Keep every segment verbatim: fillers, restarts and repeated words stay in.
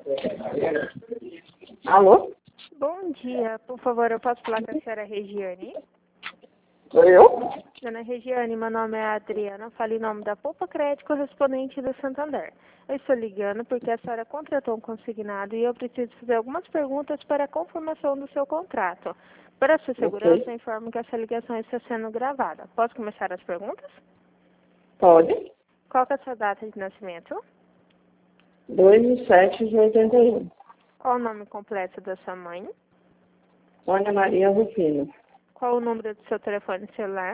Alô? Bom dia, por favor, eu posso falar com a senhora Regiane? Sou eu? Dona Regiane, meu nome é Adriana, falo em nome da Poupa Crédito correspondente do Santander. Eu estou ligando porque a senhora contratou um consignado e eu preciso fazer algumas perguntas para a confirmação do seu contrato. Para a sua segurança, Ok. eu informo que essa ligação está sendo gravada. Posso começar as perguntas? Pode. Qual que é a sua data de nascimento? dois de sete de oitenta e um. Qual o nome completo da sua mãe? Sônia Maria Rufino. Qual o número do seu telefone celular?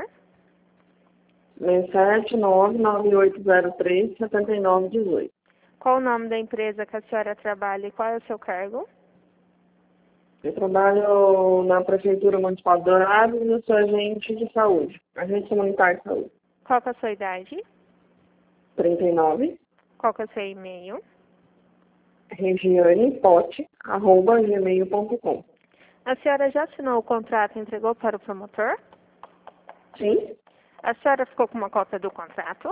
sete nove nove oito zero três sete nove um oito. Qual o nome da empresa que a senhora trabalha e qual é o seu cargo? Eu trabalho na Prefeitura Municipal de Dourados e eu sou agente de saúde. Agente comunitário de saúde. Qual que é a sua idade? trinta e nove. Qual que é o seu e-mail? regianepote, arroba gmail ponto com. A senhora já assinou o contrato e entregou para o promotor? Sim, A senhora ficou com uma cópia do contrato?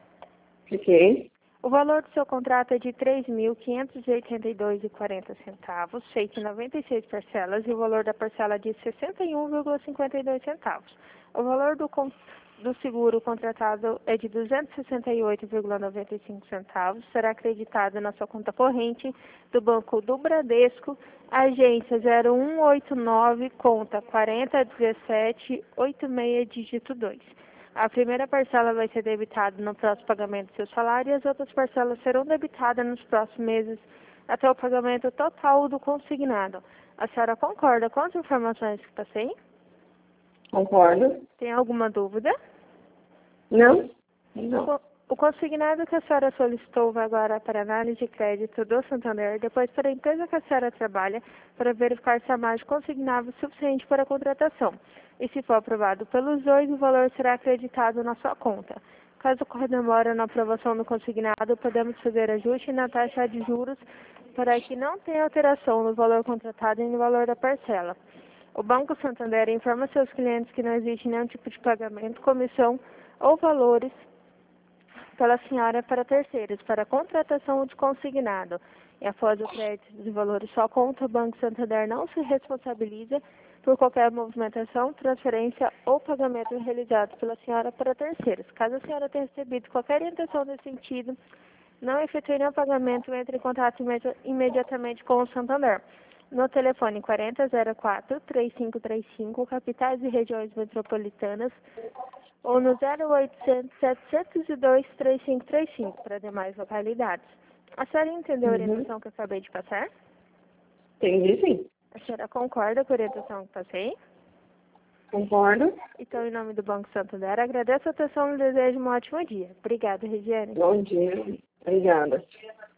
fiquei. O valor do seu contrato é de três mil quinhentos e oitenta e dois reais e quarenta centavos, feito em noventa e seis parcelas, e o valor da parcela é de sessenta e um vírgula cinquenta e dois centavos. O valor do, con- do seguro contratado é de duzentos e sessenta e oito vírgula noventa e cinco centavos, será acreditado na sua conta corrente do Banco do Bradesco, agência zero um oito nove, conta quarenta dezessete oitenta e seis, dígito dois. A primeira parcela vai ser debitada no próximo pagamento do seu salário e as outras parcelas serão debitadas nos próximos meses até o pagamento total do consignado. A senhora concorda com as informações que passei? Concordo? Tem alguma dúvida? Não? Não. Co- O consignado que a senhora solicitou vai agora para análise de crédito do Santander, depois para a empresa que a senhora trabalha, para verificar se a margem consignável é suficiente para a contratação. E se for aprovado pelos dois, o valor será acreditado na sua conta. Caso ocorra demora na aprovação do consignado, podemos fazer ajuste na taxa de juros para que não tenha alteração no valor contratado e no valor da parcela. O Banco Santander informa seus clientes que não existe nenhum tipo de pagamento, comissão ou valores pela senhora para terceiros, para a contratação de consignado. E após o crédito de valores só conta, o Banco Santander não se responsabiliza por qualquer movimentação, transferência ou pagamento realizado pela senhora para terceiros. Caso a senhora tenha recebido qualquer orientação nesse sentido, não efetue nenhum pagamento, entre em contato imedi- imediatamente com o Santander. No telefone quarenta zero quatro, três cinco três cinco, capitais e regiões metropolitanas, ou no zero oitocentos, setecentos e dois, três cinco três cinco para demais localidades. A senhora entendeu a Uhum. orientação que eu acabei de passar? Entendi, sim. A senhora concorda com a orientação que passei? Concordo? Então, em nome do Banco Santander, agradeço a atenção e desejo um ótimo dia. Obrigada, Regiane. Bom dia. Obrigada.